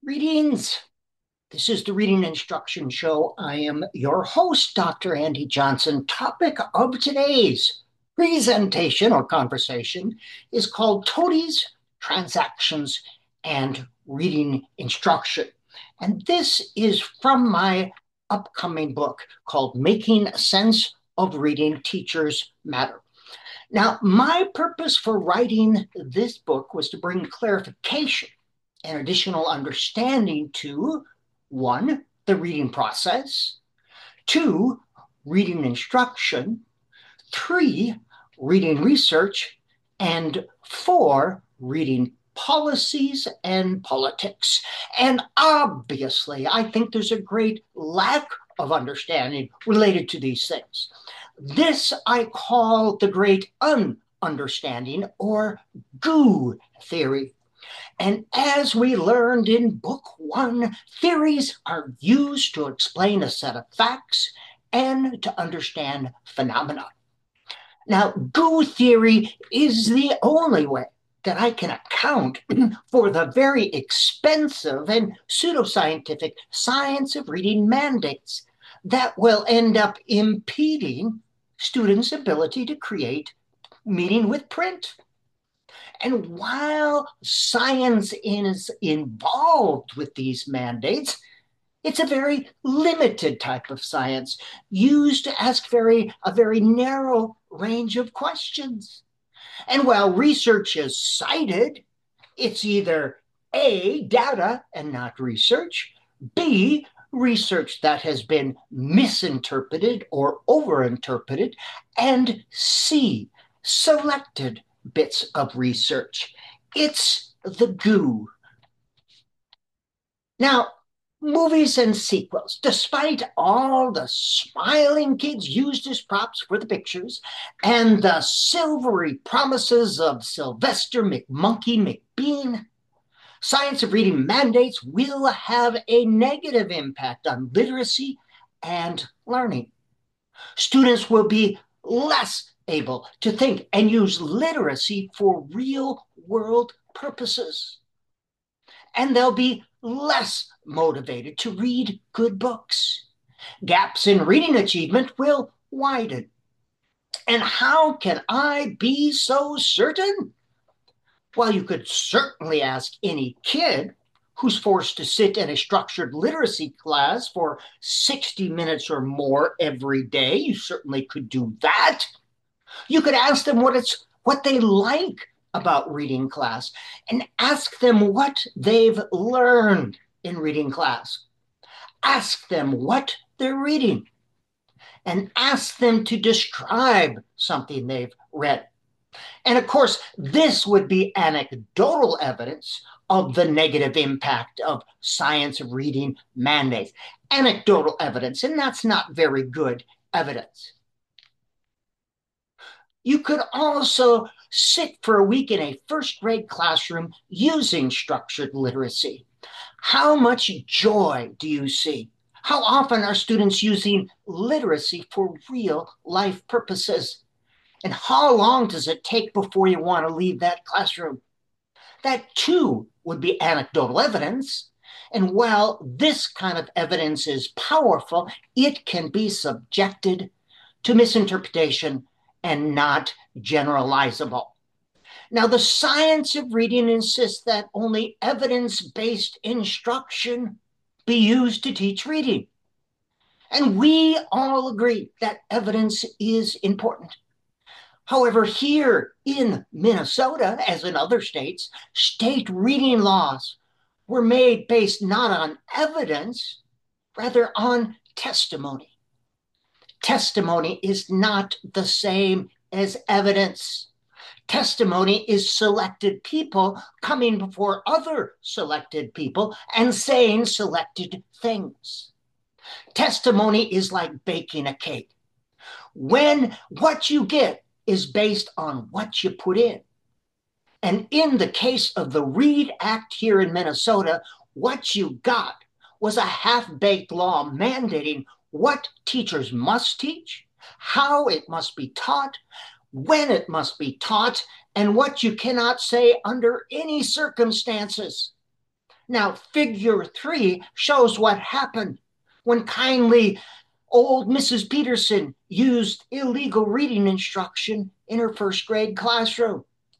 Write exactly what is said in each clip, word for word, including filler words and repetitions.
Greetings. This is the Reading Instruction Show. I am your host, Doctor Andy Johnson. Topic of today's presentation or conversation is called Toadies, Transactions, and Reading Instruction. And this is from my upcoming book called Making Sense of Reading Teachers Matter. Now, my purpose for writing this book was to bring clarification and additional understanding to one, the reading process, two, reading instruction, three, reading research, and four, reading policies and politics. And obviously, I think there's a great lack of understanding related to these things. This I call the great ununderstanding or goo theory. And as we learned in book one, theories are used to explain a set of facts and to understand phenomena. Now, goo theory is the only way that I can account for the very expensive and pseudoscientific science of reading mandates that will end up impeding students' ability to create meaning with print. And while science is involved with these mandates, it's a very limited type of science used to ask very a very narrow range of questions. And while research is cited, it's either A, data and not research, B, research that has been misinterpreted or overinterpreted, and C, selected bits of research. It's the goo. Now, movies and sequels, despite all the smiling kids used as props for the pictures and the silvery promises of Sylvester McMonkey McBean, science of reading mandates will have a negative impact on literacy and learning. Students will be less able to think and use literacy for real world purposes. And they'll be less motivated to read good books. Gaps in reading achievement will widen. And how can I be so certain? Well, you could certainly ask any kid who's forced to sit in a structured literacy class for sixty minutes or more every day. You certainly could do that. You could ask them what it's what they like about reading class and ask them what they've learned in reading class. Ask them what they're reading and ask them to describe something they've read. And of course, this would be anecdotal evidence of the negative impact of science of reading mandates. Anecdotal evidence, and that's not very good evidence. You could also sit for a week in a first grade classroom using structured literacy. How much joy do you see? How often are students using literacy for real life purposes? And how long does it take before you want to leave that classroom? That too would be anecdotal evidence. And while this kind of evidence is powerful, it can be subjected to misinterpretation and not generalizable. Now, the science of reading insists that only evidence-based instruction be used to teach reading. And we all agree that evidence is important. However, here in Minnesota, as in other states, state reading laws were made based not on evidence, rather on testimony. Testimony is not the same as evidence. Testimony is selected people coming before other selected people and saying selected things. Testimony is like baking a cake. When what you get is based on what you put in. And in the case of the READ Act here in Minnesota, what you got was a half-baked law mandating what teachers must teach, how it must be taught, when it must be taught, and what you cannot say under any circumstances. Now, figure three shows what happened when kindly old Missus Peterson used illegal reading instruction in her first grade classroom.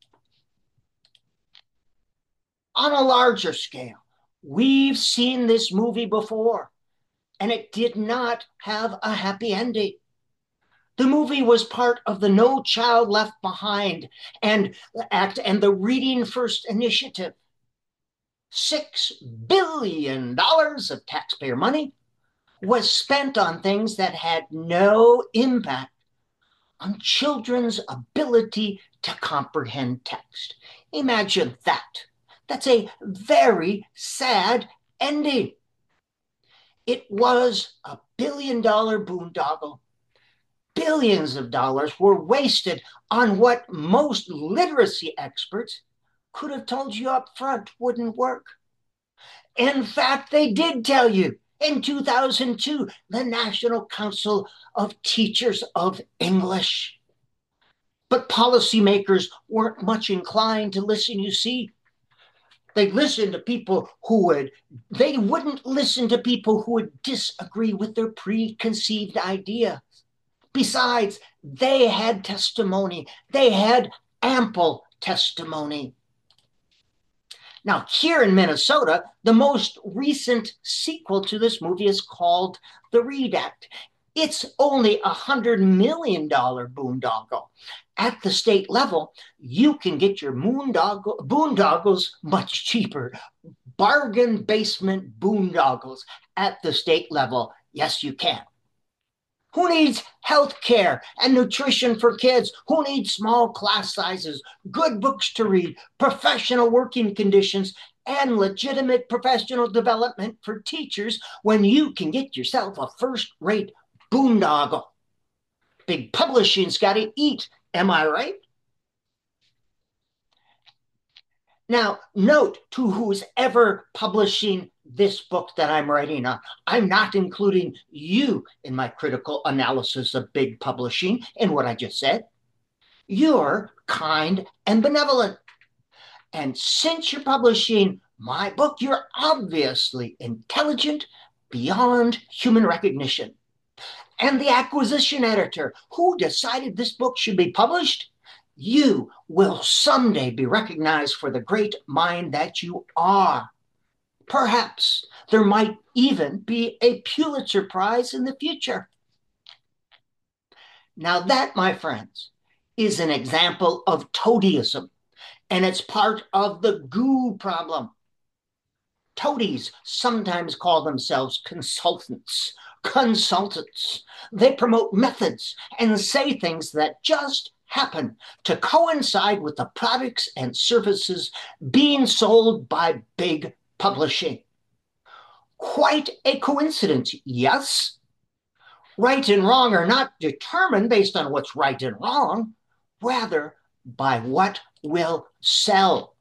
On a larger scale, we've seen this movie before, and it did not have a happy ending. The movie was part of the No Child Left Behind and Act and the Reading First initiative. Six billion dollars of taxpayer money was spent on things that had no impact on children's ability to comprehend text. Imagine that. That's a very sad ending. It was a billion dollar boondoggle. Billions of dollars were wasted on what most literacy experts could have told you up front wouldn't work. In fact, they did tell you. In two thousand two, the National Council of Teachers of English. But policymakers weren't much inclined to listen, you see. They listened to people who would, they wouldn't listen to people who would disagree with their preconceived idea. Besides, they had testimony. They had ample testimony. Now, here in Minnesota, the most recent sequel to this movie is called The READ Act. It's only a one hundred million dollars boondoggle. At the state level, you can get your boondoggle, boondoggles much cheaper. Bargain basement boondoggles at the state level. Yes, you can. Who needs health care and nutrition for kids? Who needs small class sizes, good books to read, professional working conditions, and legitimate professional development for teachers when you can get yourself a first-rate boondoggle? Big publishing's got to eat, am I right? Now, note to who's ever publishing this book that I'm writing on. I'm not including you in my critical analysis of big publishing in what I just said. You're kind and benevolent. And since you're publishing my book, you're obviously intelligent beyond human recognition. And the acquisition editor who decided this book should be published, you will someday be recognized for the great mind that you are. Perhaps there might even be a Pulitzer Prize in the future. Now that, my friends, is an example of toadyism, and it's part of the G O O problem. Toadies sometimes call themselves consultants. Consultants. They promote methods and say things that just happen to coincide with the products and services being sold by big publishing. Quite a coincidence, yes? Right and wrong are not determined based on what's right and wrong, rather by what will sell.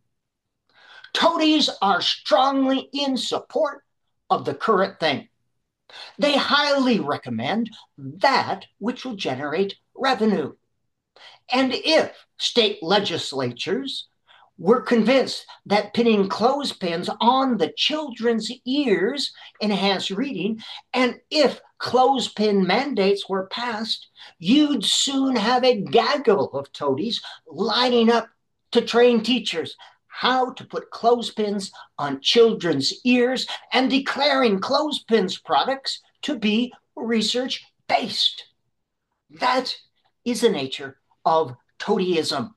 Toadies are strongly in support of the current thing. They highly recommend that which will generate revenue. And if state legislatures were convinced that pinning clothespins on the children's ears enhanced reading, and if clothespin mandates were passed, you'd soon have a gaggle of toadies lining up to train teachers how to put clothespins on children's ears and declaring clothespins products to be research-based. That is the nature of toadyism.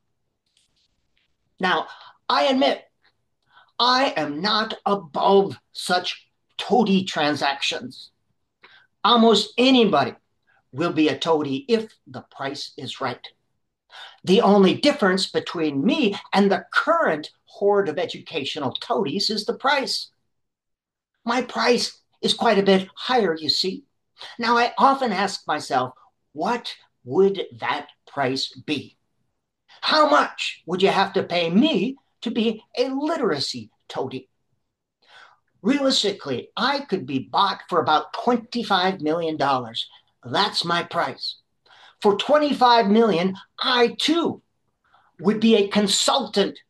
Now, I admit, I am not above such toady transactions. Almost anybody will be a toady if the price is right. The only difference between me and the current horde of educational toadies is the price. My price is quite a bit higher, you see. Now, I often ask myself, what would that price be? How much would you have to pay me to be a literacy toady? Realistically, I could be bought for about twenty-five million dollars. That's my price. For twenty-five million dollars, I too would be a consultant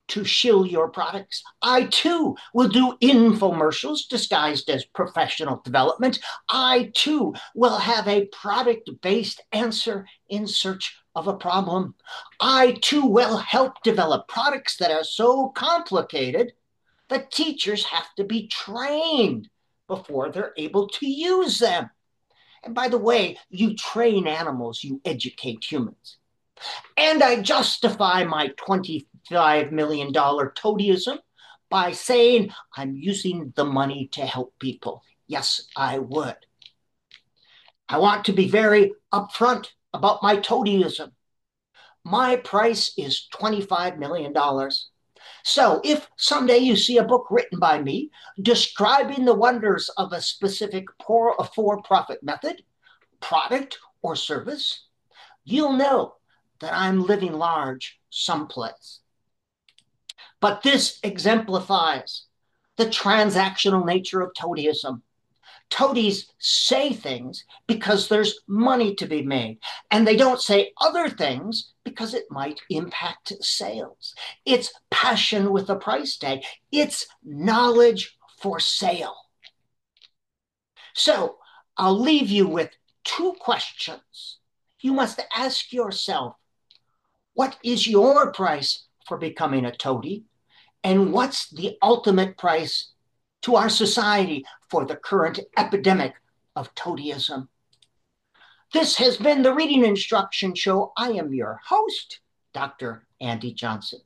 to shill your products. I too will do infomercials disguised as professional development. I too will have a product-based answer in search of a problem. I too will help develop products that are so complicated that teachers have to be trained before they're able to use them. And by the way, you train animals, you educate humans. And I justify my twenty-five million dollars toadyism by saying I'm using the money to help people. Yes, I would. I want to be very upfront about my toadyism. My price is twenty-five million dollars. So if someday you see a book written by me describing the wonders of a specific for-profit method, product, or service, you'll know that I'm living large someplace. But this exemplifies the transactional nature of toadyism. Toadies say things because there's money to be made, and they don't say other things because it might impact sales. It's passion with a price tag. It's knowledge for sale. So I'll leave you with two questions. You must ask yourself, what is your price for becoming a toady? And what's the ultimate price to our society for the current epidemic of toadyism? This has been the Reading Instruction Show. I am your host, Doctor Andy Johnson.